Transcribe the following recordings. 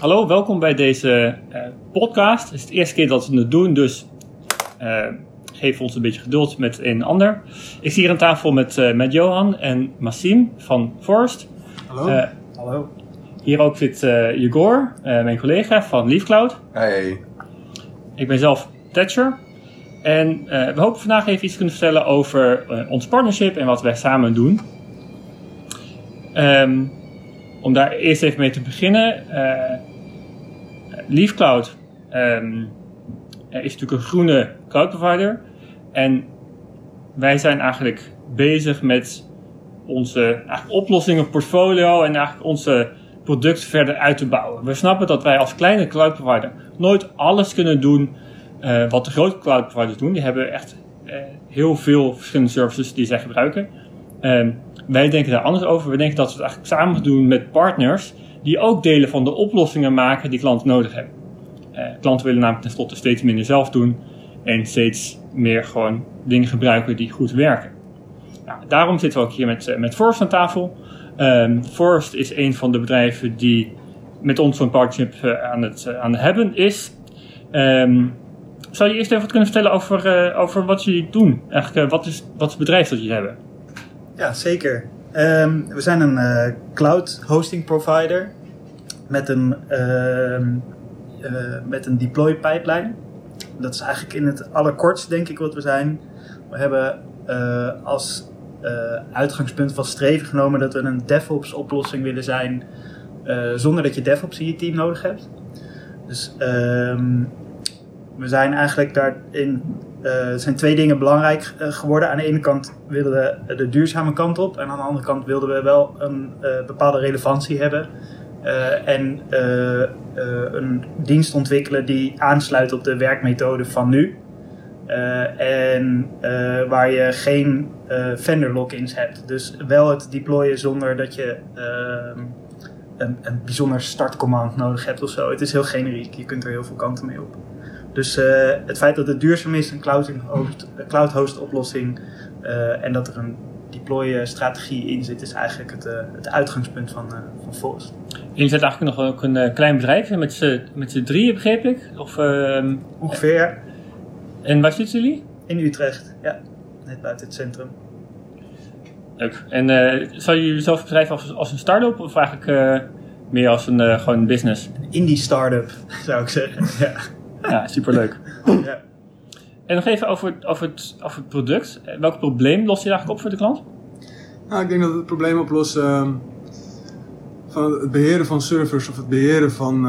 Hallo, welkom bij deze podcast. Het is de eerste keer dat we het doen, dus geef ons een beetje geduld met een en ander. Ik zit hier aan tafel met Johan en Massim van Forest. Hallo. Hallo. Hier ook zit Jegor, mijn collega van Leafcloud. Hey. Ik ben zelf Thatcher. En we hopen vandaag even iets te kunnen vertellen over ons partnership en wat wij samen doen. Om daar eerst even mee te beginnen. Leafcloud is natuurlijk een groene cloud provider. En wij zijn eigenlijk bezig met onze oplossingen, portfolio en eigenlijk onze producten verder uit te bouwen. We snappen dat wij als kleine cloud provider nooit alles kunnen doen wat de grote cloud providers doen. Die hebben echt heel veel verschillende services die zij gebruiken. Wij denken daar anders over. We denken dat we het eigenlijk samen moeten doen met partners die ook delen van de oplossingen maken die klanten nodig hebben. Klanten willen namelijk tenslotte steeds minder zelf doen en steeds meer gewoon dingen gebruiken die goed werken. Nou, daarom zitten we ook hier met Forest aan tafel. Forest is een van de bedrijven die met ons zo'n partnership aan het hebben is. Zou je eerst even wat kunnen vertellen over wat jullie doen? Eigenlijk, wat is het bedrijf dat jullie hebben? Ja, zeker. We zijn een cloud hosting provider met een deploy pipeline. Dat is eigenlijk in het allerkortst denk ik wat we zijn. We hebben als uitgangspunt van streven genomen dat we een DevOps oplossing willen zijn zonder dat je DevOps in je team nodig hebt. Dus we zijn eigenlijk daarin... Er zijn twee dingen belangrijk geworden. Aan de ene kant wilden we de duurzame kant op. En aan de andere kant wilden we wel een bepaalde relevantie hebben. En een dienst ontwikkelen die aansluit op de werkmethode van nu. En waar je geen vendor lock-ins hebt. Dus wel het deployen zonder dat je een bijzonder startcommand nodig hebt of zo. Het is heel generiek. Je kunt er heel veel kanten mee op. Dus het feit dat het duurzaam is, een cloud host oplossing en dat er een deploy strategie in zit, is eigenlijk het uitgangspunt van Forest. Jullie zijn eigenlijk nog ook een klein bedrijf met z'n drieën, begreep ik? Of, ongeveer, ja. En waar zitten jullie? In Utrecht, ja. Net buiten het centrum. Leuk. En zou je jezelf bedrijven als een start-up of eigenlijk meer als gewoon een business? Een indie start-up, zou ik zeggen, ja. Ja, superleuk. Ja. En nog even over het product. Welk probleem lost je eigenlijk op voor de klant? Nou, ik denk dat het probleem oplossen van het beheren van servers of het beheren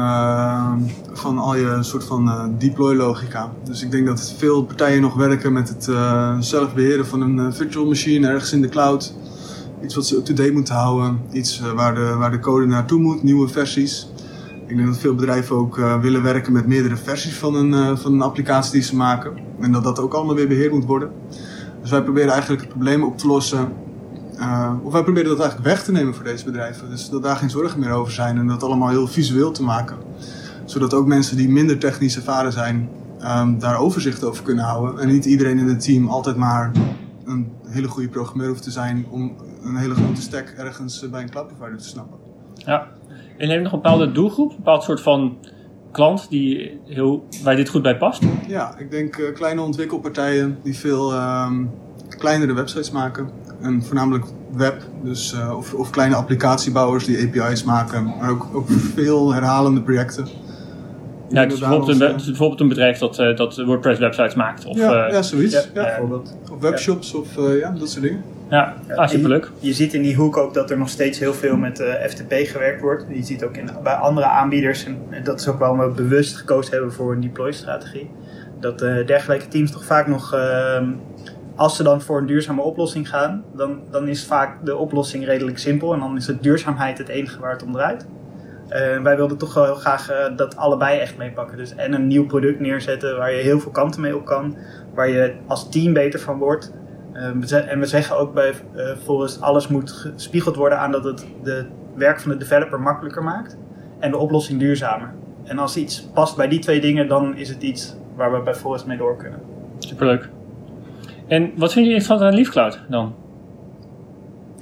van al je soort van deploy logica. Dus ik denk dat veel partijen nog werken met het zelf beheren van een virtual machine ergens in de cloud. Iets wat ze up-to-date moeten houden. Iets waar de code naartoe moet, nieuwe versies. Ik denk dat veel bedrijven ook willen werken met meerdere versies van een applicatie die ze maken. En dat ook allemaal weer beheerd moet worden. Dus wij proberen eigenlijk het probleem op te lossen. Of wij proberen dat eigenlijk weg te nemen voor deze bedrijven. Dus dat daar geen zorgen meer over zijn en dat allemaal heel visueel te maken. Zodat ook mensen die minder technisch ervaren zijn, daar overzicht over kunnen houden. En niet iedereen in het team altijd maar een hele goede programmeur hoeft te zijn om een hele grote stack ergens bij een cloud provider te snappen. Ja. En heb je nog een bepaalde doelgroep, een bepaald soort van klant waar dit goed bij past? Ja, ik denk kleine ontwikkelpartijen die veel kleinere websites maken. En voornamelijk web, dus, of kleine applicatiebouwers die API's maken. Maar ook veel herhalende projecten. Ja, dus bijvoorbeeld een bedrijf dat WordPress websites maakt. Of, ja, zoiets. Ja, Ja. bijvoorbeeld. Of webshops of dat soort dingen. Ja, superleuk. Je ziet in die hoek ook dat er nog steeds heel veel met FTP gewerkt wordt. Je ziet ook bij andere aanbieders, en dat is ook waarom we bewust gekozen hebben voor een deploy-strategie, dat dergelijke teams toch vaak nog, als ze dan voor een duurzame oplossing gaan, dan is vaak de oplossing redelijk simpel en dan is de duurzaamheid het enige waar het om draait. Wij wilden toch wel heel graag dat allebei echt meepakken. Dus en een nieuw product neerzetten waar je heel veel kanten mee op kan, waar je als team beter van wordt. En we zeggen ook bij Forest, alles moet gespiegeld worden aan dat het de werk van de developer makkelijker maakt en de oplossing duurzamer. En als iets past bij die twee dingen, dan is het iets waar we bij Forest mee door kunnen. Superleuk. En wat vind je interessant aan Leafcloud dan?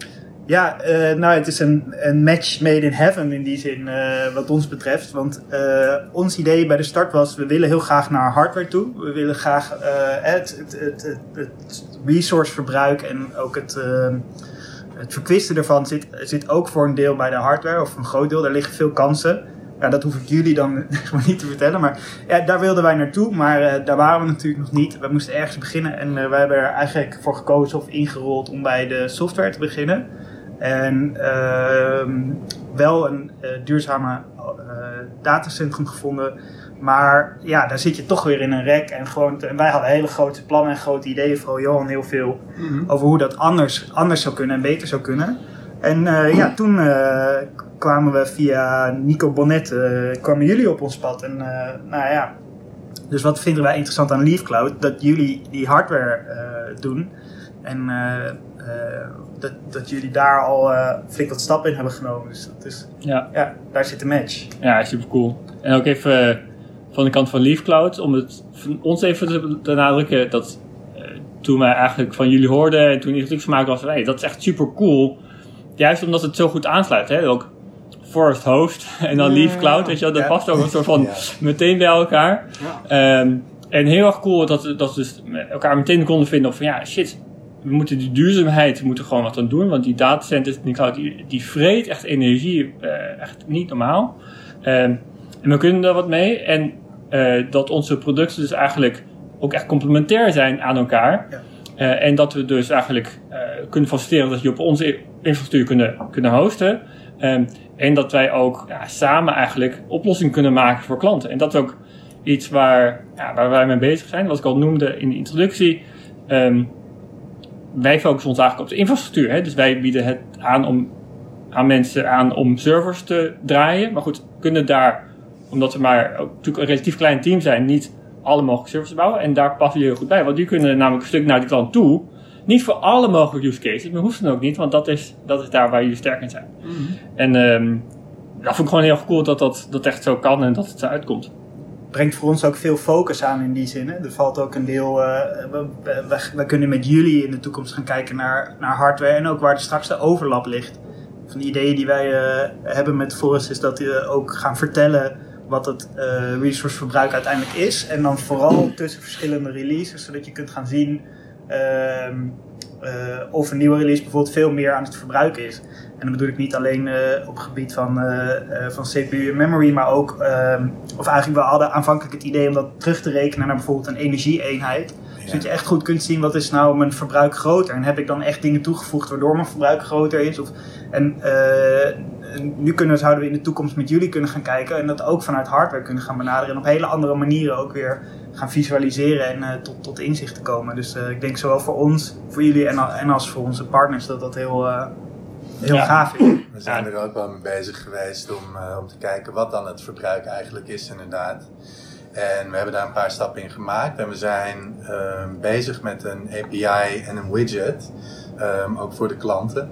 Ja, nou het is een match made in heaven in die zin wat ons betreft. Want ons idee bij de start was, we willen heel graag naar hardware toe. We willen graag het resourceverbruik en ook het verkwisten ervan zit ook voor een deel bij de hardware, of een groot deel. Daar liggen veel kansen. Ja, dat hoef ik jullie dan niet te vertellen. Maar ja, daar wilden wij naartoe, maar daar waren we natuurlijk nog niet. We moesten ergens beginnen en wij hebben er eigenlijk voor gekozen of ingerold om bij de software te beginnen. En wel een duurzame datacentrum gevonden. Maar ja, daar zit je toch weer in een rek. En wij hadden hele grote plannen en grote ideeën. Vooral Johan heel veel over hoe dat anders zou kunnen en beter zou kunnen. En toen kwamen we via Nico Bonnet, kwamen jullie op ons pad. En dus wat vinden wij interessant aan Leafcloud? Dat jullie die hardware doen. En dat jullie daar al flink wat stappen in hebben genomen. Dus dat is, daar zit de match. Ja, super cool. En ook even van de kant van Leafcloud, om het van ons even te benadrukken, dat toen wij eigenlijk van jullie hoorden en toen die introductie van maken was, hey, dat is echt super cool. Juist omdat het zo goed aansluit. Hè? Ook Forest Host en dan Leafcloud, weet je wel, dat past ook een soort van meteen bij elkaar. Ja. En heel erg cool dat we dus elkaar meteen konden vinden van shit, we moeten die duurzaamheid, we moeten gewoon wat aan doen, want die datacenters, die vreet echt energie, echt niet normaal. En we kunnen er wat mee en dat onze producten dus eigenlijk ook echt complementair zijn aan elkaar. Ja. En dat we dus eigenlijk kunnen faciliteren dat je op onze infrastructuur kunnen hosten. En dat wij ook samen eigenlijk oplossingen kunnen maken voor klanten. En dat is ook iets waar wij mee bezig zijn. Wat ik al noemde in de introductie. Wij focussen ons eigenlijk op de infrastructuur. Hè? Dus wij bieden het aan mensen aan om servers te draaien. Maar goed, kunnen daar, omdat we maar ook natuurlijk een relatief klein team zijn, niet alle mogelijke servers bouwen. En daar passen jullie heel goed bij. Want die kunnen namelijk een stuk naar die klant toe. Niet voor alle mogelijke use cases, maar hoeft het ook niet, want dat is daar waar jullie sterk in zijn. Mm-hmm. En dat vond ik gewoon heel erg cool dat echt zo kan en dat het zo uitkomt. Brengt voor ons ook veel focus aan in die zin. Hè? Er valt ook een deel, we kunnen met jullie in de toekomst gaan kijken naar hardware en ook waar straks de overlap ligt. Van de ideeën die wij hebben met Forest is dat we ook gaan vertellen wat het resourceverbruik uiteindelijk is. En dan vooral tussen verschillende releases, zodat je kunt gaan zien of een nieuwe release bijvoorbeeld veel meer aan het verbruiken is. En dan bedoel ik niet alleen op het gebied van CPU en memory, maar ook, of eigenlijk we hadden aanvankelijk het idee om dat terug te rekenen naar bijvoorbeeld een energieeenheid. Ja. Zodat je echt goed kunt zien wat is nou mijn verbruik groter. En heb ik dan echt dingen toegevoegd waardoor mijn verbruik groter is. Nu zouden we in de toekomst met jullie kunnen gaan kijken en dat ook vanuit hardware kunnen gaan benaderen. En op hele andere manieren ook weer gaan visualiseren en tot inzicht te komen. Dus ik denk zowel voor ons, voor jullie en als voor onze partners dat heel gaaf is. We zijn er ook wel mee bezig geweest om te kijken wat dan het verbruik eigenlijk is inderdaad. En we hebben daar een paar stappen in gemaakt. En we zijn bezig met een API en een widget, ook voor de klanten.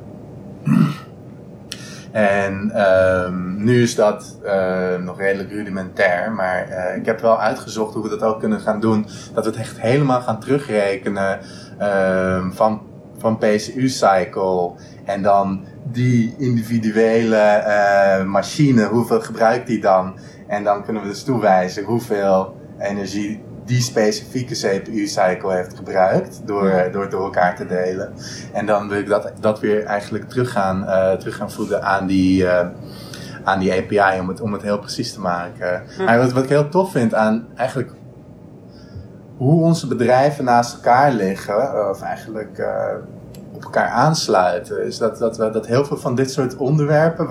En nu is dat nog redelijk rudimentair, maar ik heb wel uitgezocht hoe we dat ook kunnen gaan doen. Dat we het echt helemaal gaan terugrekenen van PCU-cycle en dan die individuele machine, hoeveel gebruikt die dan? En dan kunnen we dus toewijzen hoeveel energie die specifieke CPU-cycle heeft gebruikt door het door elkaar te delen. En dan wil ik dat weer eigenlijk terug gaan voeden aan die API om het heel precies te maken. Maar wat ik heel tof vind aan eigenlijk hoe onze bedrijven naast elkaar liggen, of eigenlijk op elkaar aansluiten, is dat heel veel van dit soort onderwerpen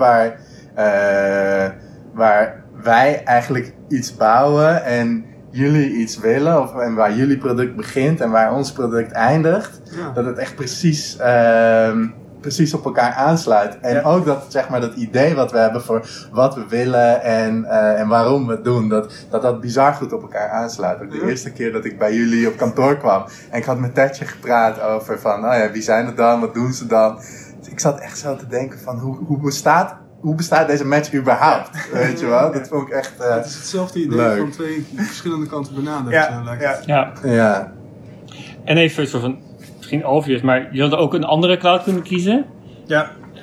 waar wij eigenlijk iets bouwen en jullie iets willen, en waar jullie product begint en waar ons product eindigt, dat het echt precies op elkaar aansluit. En ook dat idee wat we hebben voor wat we willen en waarom we het doen, dat bizar goed op elkaar aansluit. Ook de eerste keer dat ik bij jullie op kantoor kwam en ik had met Tetje gepraat over van, wie zijn het dan, wat doen ze dan? Dus ik zat echt zo te denken van, hoe bestaat deze match überhaupt? Weet je wel? Dat vond ik echt het is hetzelfde idee leuk. Van twee verschillende kanten benaderd. Ja. En even een soort van, misschien obvious, maar je had ook een andere cloud kunnen kiezen. Ja.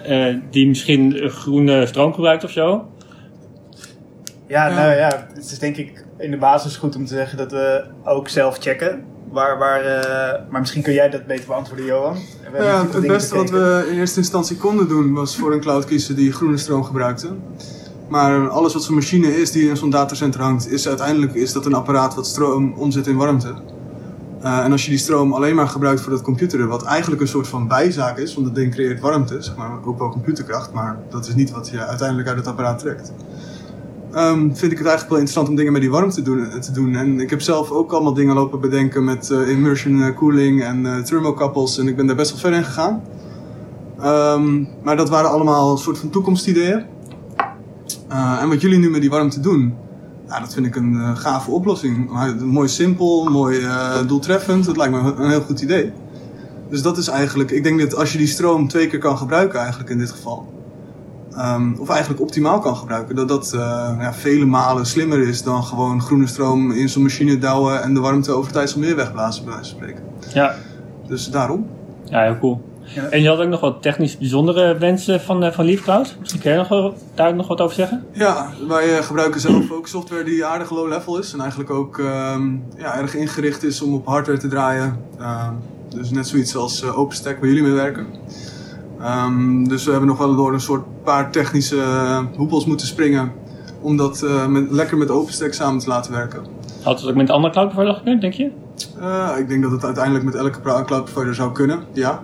die misschien groene stroom gebruikt of zo. Ja, nou ja, het is denk ik in de basis goed om te zeggen dat we ook zelf checken. Maar misschien kun jij dat beter beantwoorden, Johan. Ja, het beste wat we in eerste instantie konden doen was voor een cloud kiezen die groene stroom gebruikte. Maar alles wat zo'n machine is die in zo'n datacenter hangt, is uiteindelijk dat een apparaat wat stroom omzet in warmte. En als je die stroom alleen maar gebruikt voor dat computeren, wat eigenlijk een soort van bijzaak is, want dat ding creëert warmte, zeg maar, ook wel computerkracht, maar dat is niet wat je uiteindelijk uit het apparaat trekt. Vind ik het eigenlijk wel interessant om dingen met die warmte te doen. En ik heb zelf ook allemaal dingen lopen bedenken met immersion cooling en thermocouples. En ik ben daar best wel ver in gegaan. Maar dat waren allemaal een soort van toekomstideeën. En wat jullie nu met die warmte doen, ja, dat vind ik een gave oplossing. Mooi simpel, mooi doeltreffend. Dat lijkt me een heel goed idee. Dus dat is eigenlijk, ik denk dat als je die stroom 2 keer kan gebruiken eigenlijk in dit geval. Of eigenlijk optimaal kan gebruiken. Dat dat vele malen slimmer is dan gewoon groene stroom in zo'n machine douwen en de warmte over het IJsselmeer wegblazen, bij wijze van spreken. Ja. Dus daarom. Ja, heel cool. Ja. En je had ook nog wat technisch bijzondere wensen van Leafcloud. Misschien kun je daar nog wat over zeggen? Ja, wij gebruiken zelf ook software die aardig low level is. En eigenlijk ook erg ingericht is om op hardware te draaien. Dus net zoiets als OpenStack waar jullie mee werken. Dus we hebben nog wel door een soort paar technische hoepels moeten springen om dat lekker met OpenStack samen te laten werken. Had het ook met andere cloud provider gekund, denk je? Ik denk dat het uiteindelijk met elke cloud provider zou kunnen, ja.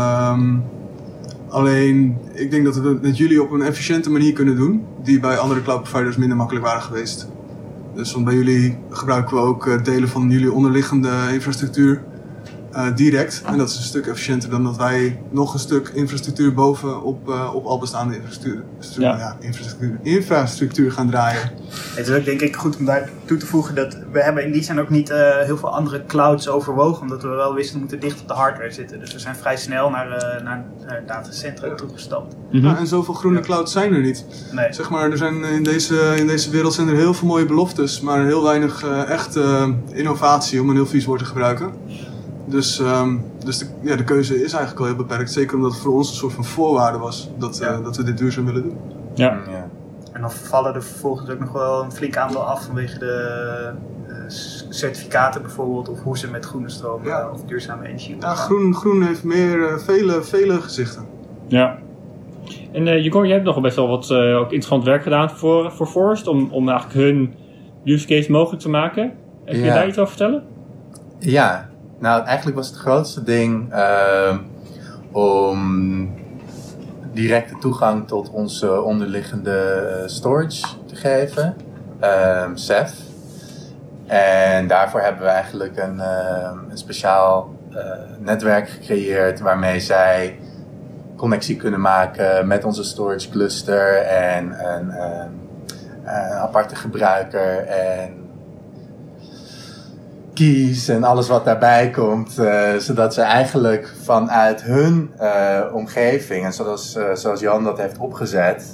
Alleen, ik denk dat we het met jullie op een efficiënte manier kunnen doen, die bij andere cloud providers minder makkelijk waren geweest. Dus want bij jullie gebruiken we ook delen van jullie onderliggende infrastructuur direct. En dat is een stuk efficiënter dan dat wij nog een stuk infrastructuur bovenop op al bestaande infrastructuur gaan draaien. Het is ook denk ik goed om daar toe te voegen dat we hebben in die zin ook niet heel veel andere clouds overwogen, omdat we wel wisten we moeten dicht op de hardware zitten. Dus we zijn vrij snel naar datacentra toegestapt. Ja, en zoveel groene clouds zijn er niet. Nee. Zeg maar, er zijn in deze wereld zijn er heel veel mooie beloftes, maar heel weinig echte innovatie, om een heel vies woord te gebruiken. Dus de keuze is eigenlijk al heel beperkt. Zeker omdat het voor ons een soort van voorwaarde was dat we dit duurzaam willen doen. Ja. En dan vallen er vervolgens ook nog wel een flink aantal af vanwege de certificaten bijvoorbeeld. Of hoe ze met groene stroom of duurzame energie omgaan. Ja, groen heeft vele gezichten. Ja. En Jegor, jij hebt nog best wel wat ook interessant werk gedaan voor Forest. Om eigenlijk hun use case mogelijk te maken. Kun je daar iets over vertellen? Ja. Nou, eigenlijk was het grootste ding om directe toegang tot onze onderliggende storage te geven, Ceph. En daarvoor hebben we eigenlijk een speciaal netwerk gecreëerd waarmee zij connectie kunnen maken met onze storage cluster en een aparte gebruiker en keys en alles wat daarbij komt, zodat ze eigenlijk vanuit hun omgeving, en zoals Jan dat heeft opgezet,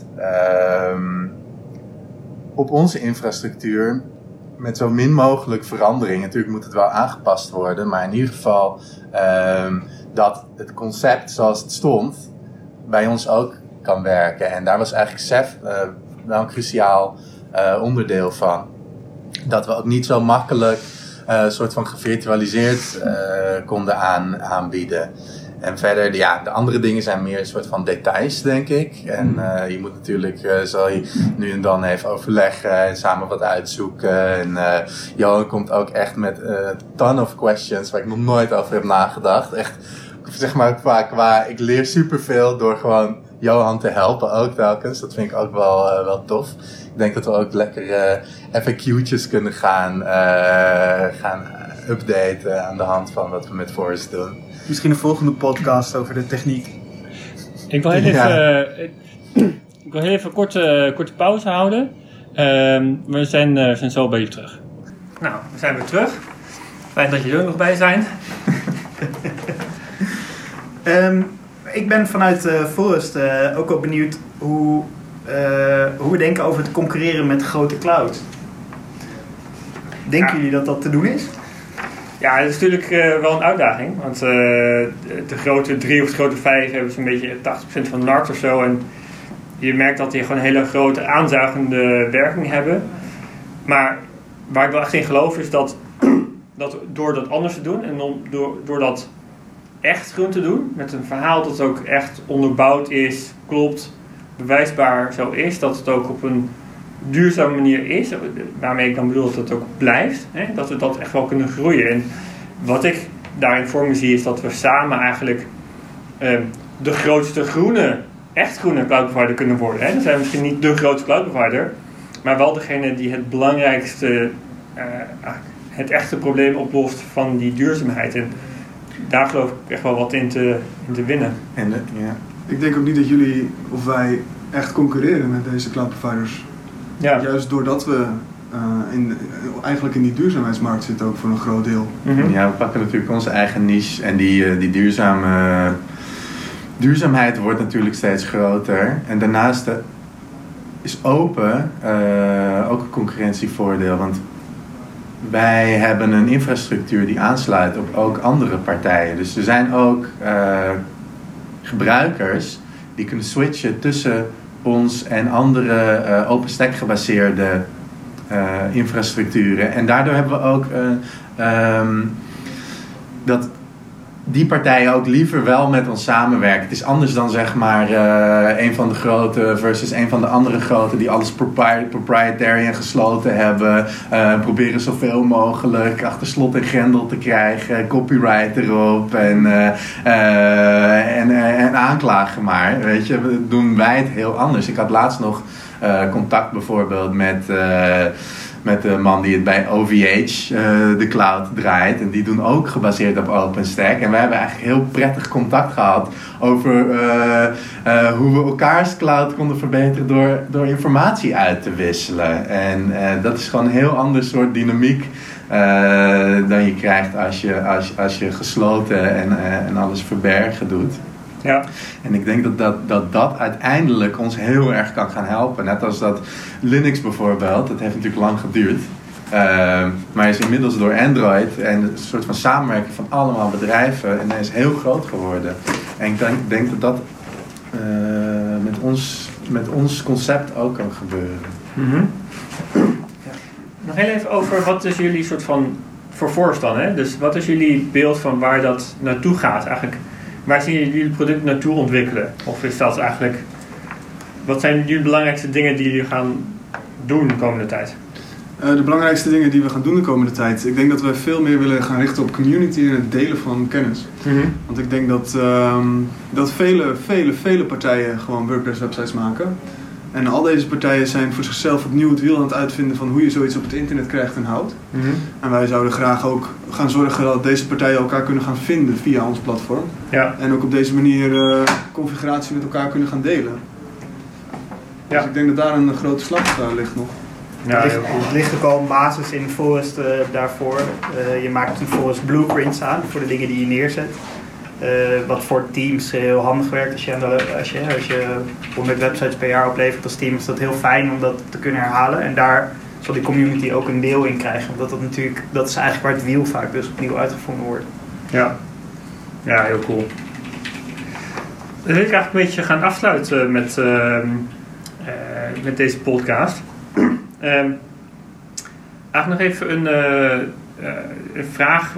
op onze infrastructuur met zo min mogelijk verandering, natuurlijk moet het wel aangepast worden, maar in ieder geval dat het concept zoals het stond bij ons ook kan werken. En daar was eigenlijk Ceph wel een cruciaal onderdeel van. Dat we ook niet zo makkelijk soort van gevirtualiseerd konden aanbieden. En verder, de andere dingen zijn meer een soort van details, denk ik. En je moet natuurlijk, zal je nu en dan even overleggen en samen wat uitzoeken. En Johan komt ook echt met een ton of questions waar ik nog nooit over heb nagedacht. Echt, zeg maar, qua ik leer superveel door gewoon Johan te helpen ook telkens. Dat vind ik ook wel tof. Ik denk dat we ook lekker FAQ'tjes kunnen gaan updaten aan de hand van wat we met Forest doen. Misschien een volgende podcast over de techniek. Ik wil heel even een korte pauze houden. We zijn zo bij je terug. Nou, we zijn weer terug. Fijn dat jullie er nog bij zijn. Ik ben vanuit Forest ook wel benieuwd hoe we denken over het concurreren met grote clouds. Denken jullie dat te doen is? Ja, het is natuurlijk wel een uitdaging. Want de grote 3 of de grote 5 hebben zo'n beetje 80% van de markt of zo. En je merkt dat die gewoon een hele grote aanzuigende werking hebben. Maar waar ik wel echt in geloof is dat door dat anders te doen en door dat echt groen te doen, met een verhaal dat ook echt onderbouwd is, klopt, bewijsbaar zo is, dat het ook op een duurzame manier is, waarmee ik dan bedoel dat het ook blijft, hè, dat we dat echt wel kunnen groeien. En wat ik daarin voor me zie is dat we samen eigenlijk de grootste echt groene cloud provider kunnen worden. Hè. Dan zijn we misschien niet de grootste cloud provider, maar wel degene die het belangrijkste, het echte probleem oplost van die duurzaamheid. En daar geloof ik echt wel wat in te winnen. Ik denk ook niet dat jullie of wij echt concurreren met deze cloud providers. Ja. Juist doordat we eigenlijk in die duurzaamheidsmarkt zitten ook voor een groot deel. Mm-hmm. Ja, we pakken natuurlijk onze eigen niche en die duurzaamheid wordt natuurlijk steeds groter. En daarnaast is open ook een concurrentievoordeel, want wij hebben een infrastructuur die aansluit op ook andere partijen. Dus er zijn ook gebruikers die kunnen switchen tussen ons en andere OpenStack gebaseerde infrastructuren. En daardoor hebben we ook dat die partijen ook liever wel met ons samenwerken. Het is anders dan zeg maar een van de grote versus een van de andere grote die alles proprietary en gesloten hebben. Proberen zoveel mogelijk achter slot en grendel te krijgen. Copyright erop en aanklagen maar. Weet je, doen wij het heel anders. Ik had laatst nog contact bijvoorbeeld met de man die het bij OVH, de cloud, draait. En die doen ook gebaseerd op OpenStack. En we hebben eigenlijk heel prettig contact gehad over hoe we elkaars cloud konden verbeteren door informatie uit te wisselen. En dat is gewoon een heel ander soort dynamiek dan je krijgt als je gesloten en alles verbergen doet. Ja. En ik denk dat uiteindelijk ons heel erg kan gaan helpen. Net als dat Linux bijvoorbeeld, dat heeft natuurlijk lang geduurd. Maar is inmiddels door Android en een soort van samenwerking van allemaal bedrijven en is heel groot geworden. En ik denk dat met ons concept ook kan gebeuren. Mm-hmm. Ja. Nog heel even over wat is jullie soort van vervolg dan, hè? Dus wat is jullie beeld van waar dat naartoe gaat eigenlijk? Waar zien jullie het product naartoe ontwikkelen? Of is dat eigenlijk... Wat zijn jullie belangrijkste dingen die jullie gaan doen de komende tijd? De belangrijkste dingen die we gaan doen de komende tijd. Ik denk dat we veel meer willen gaan richten op community en het delen van kennis. Mm-hmm. Want ik denk dat vele partijen gewoon WordPress websites maken. En al deze partijen zijn voor zichzelf opnieuw het wiel aan het uitvinden van hoe je zoiets op het internet krijgt en houdt. Mm-hmm. En wij zouden graag ook gaan zorgen dat deze partijen elkaar kunnen gaan vinden via ons platform. Ja. En ook op deze manier configuratie met elkaar kunnen gaan delen. Ja. Dus ik denk dat daar een grote slag ligt nog. Ja, Er ligt ook al een basis in Forest daarvoor. Je maakt een Forest blueprints aan voor de dingen die je neerzet. Wat voor teams heel handig werkt. Als je 100 websites per jaar oplevert als team, is dat heel fijn om dat te kunnen herhalen. En daar zal die community ook een deel in krijgen. Omdat dat is eigenlijk waar het wiel vaak dus opnieuw uitgevonden wordt. Ja, heel cool. Dan wil ik eigenlijk een beetje gaan afsluiten met deze podcast. Eigenlijk nog even een vraag.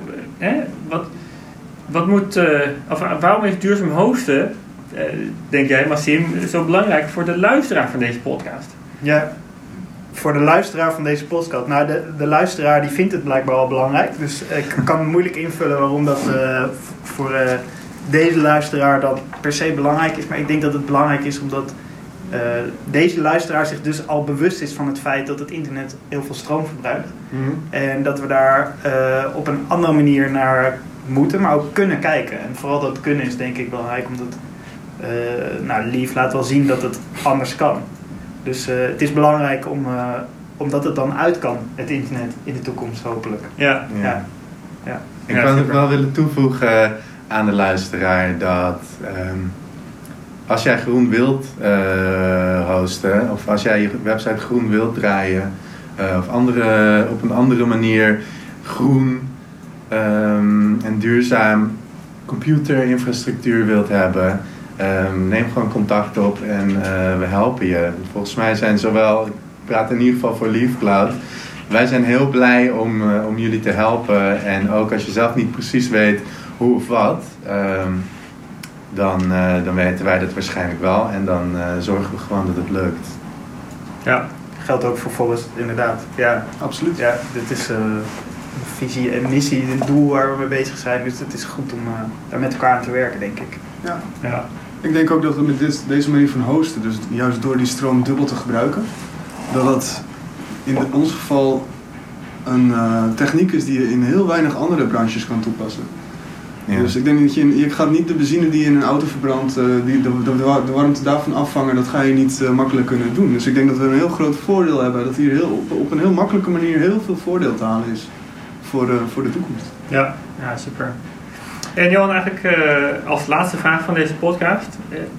Waarom is duurzaam hosten, denk jij, Massim, zo belangrijk voor de luisteraar van deze podcast? Ja, voor de luisteraar van deze podcast. Nou, de luisteraar die vindt het blijkbaar wel belangrijk. Dus ik kan moeilijk invullen waarom dat voor deze luisteraar dat per se belangrijk is. Maar ik denk dat het belangrijk is omdat deze luisteraar zich dus al bewust is van het feit dat het internet heel veel stroom verbruikt. Mm-hmm. En dat we daar op een andere manier naar moeten, maar ook kunnen kijken. En vooral dat kunnen is denk ik belangrijk, omdat Leaf laat wel zien dat het anders kan. Dus het is belangrijk omdat het dan uit kan, het internet, in de toekomst hopelijk. Ja. Ik zou ook wel willen toevoegen aan de luisteraar dat als jij groen wilt hosten, of als jij je website groen wilt draaien, of op een andere manier groen en duurzaam computerinfrastructuur wilt hebben, neem gewoon contact op en we helpen je. Volgens mij zijn zowel, ik praat in ieder geval voor Leafcloud, wij zijn heel blij om jullie te helpen. En ook als je zelf niet precies weet hoe of wat, dan weten wij dat waarschijnlijk wel. En dan zorgen we gewoon dat het lukt. Ja, geldt ook voor Forest, inderdaad. Ja, Absoluut. ja, dit is een visie en missie, een doel waar we mee bezig zijn. Dus het is goed om daar met elkaar aan te werken, denk ik. Ja. Ja. Ik denk ook dat we met deze manier van hosten, dus juist door die stroom dubbel te gebruiken, dat dat in ons geval een techniek is die je in heel weinig andere branches kan toepassen. Ja. Dus ik denk dat je gaat niet de benzine die je in een auto verbrandt, de warmte daarvan afvangen, dat ga je niet makkelijk kunnen doen. Dus ik denk dat we een heel groot voordeel hebben, dat hier op een heel makkelijke manier heel veel voordeel te halen is voor de toekomst. Ja, super. En Johan, eigenlijk als laatste vraag van deze podcast.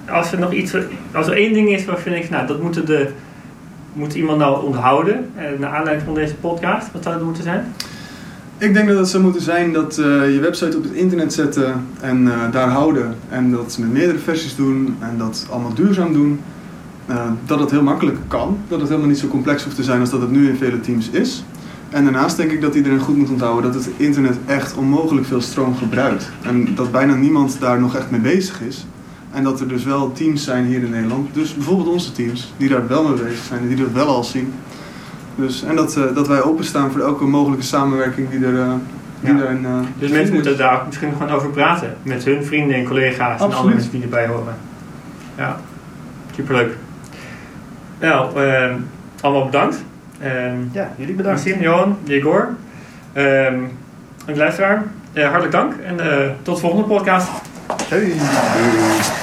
Als er één ding is waarvan ik, nou, dat moet iemand nou onthouden, naar aanleiding van deze podcast, wat zou het moeten zijn? Ik denk dat het zou moeten zijn dat je website op het internet zetten en daar houden. En dat met meerdere versies doen en dat allemaal duurzaam doen. Dat het heel makkelijk kan. Dat het helemaal niet zo complex hoeft te zijn als dat het nu in vele teams is. En daarnaast denk ik dat iedereen goed moet onthouden dat het internet echt onmogelijk veel stroom gebruikt. En dat bijna niemand daar nog echt mee bezig is. En dat er dus wel teams zijn hier in Nederland, dus bijvoorbeeld onze teams, die daar wel mee bezig zijn en die dat wel al zien. Dus, en dat wij openstaan voor elke mogelijke samenwerking die daarin Dus mensen moeten daar ook misschien gewoon over praten. Met hun vrienden en collega's. Absoluut. En alle mensen die erbij horen. Ja, superleuk. Nou, allemaal bedankt. Ja, jullie bedankt. Maxime, Johan, Jegor. En de luisteraar, hartelijk dank. En tot de volgende podcast. Hey.